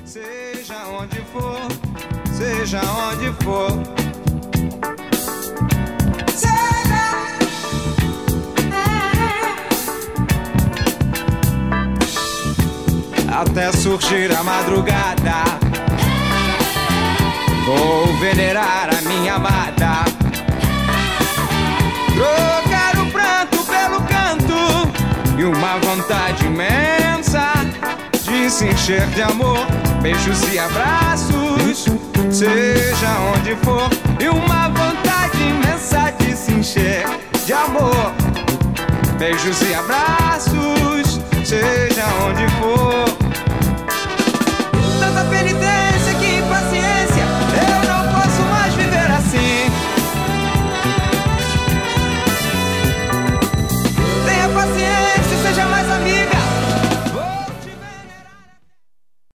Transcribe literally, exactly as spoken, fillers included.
Seja onde for, seja onde for. Seja, é. Até surgir a madrugada, vou venerar a minha amada. Trocar o pranto pelo canto e uma vontade imensa de se encher de amor, beijos e abraços, seja onde for. E uma vontade imensa de se encher de amor, beijos e abraços, seja onde for.